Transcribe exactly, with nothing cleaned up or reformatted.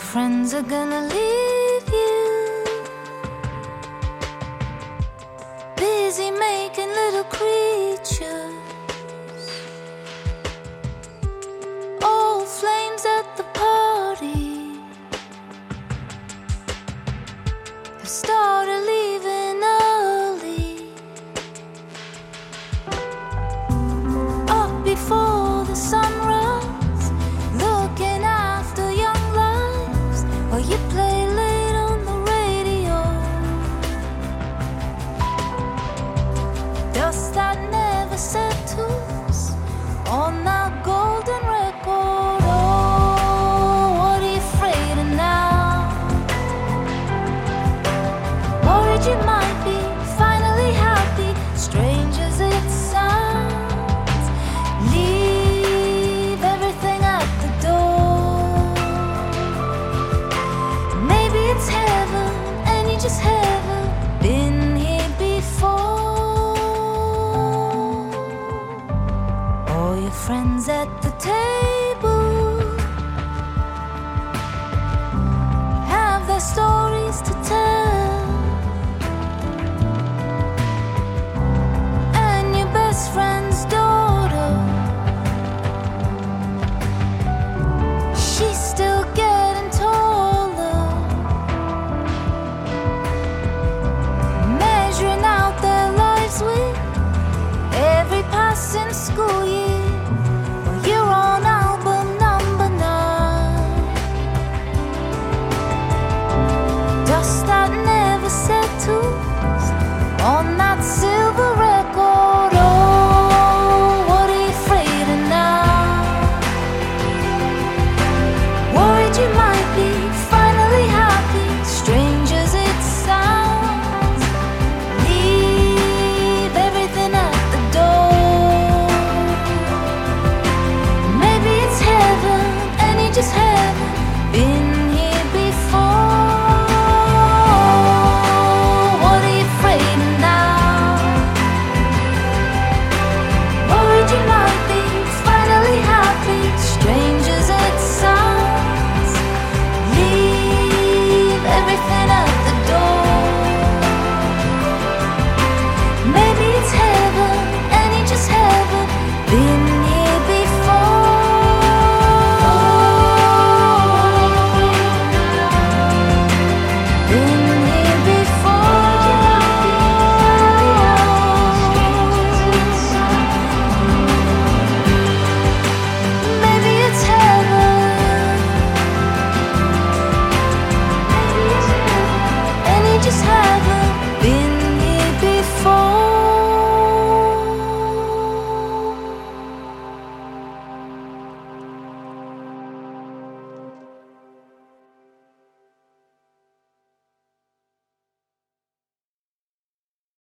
friends are gonna leave you, busy making little creatures, old flames at the party have started leaving early, up before the sunrise, looking after young lives while you play late on the radio. Dust that never settles on that golden record. Oh, what are you afraid of now? Worried you might be finally happy, strange as it sounds. Leave everything at the door. Maybe it's heaven and you just haven't been here before. All your friends at the table have their stories to tell.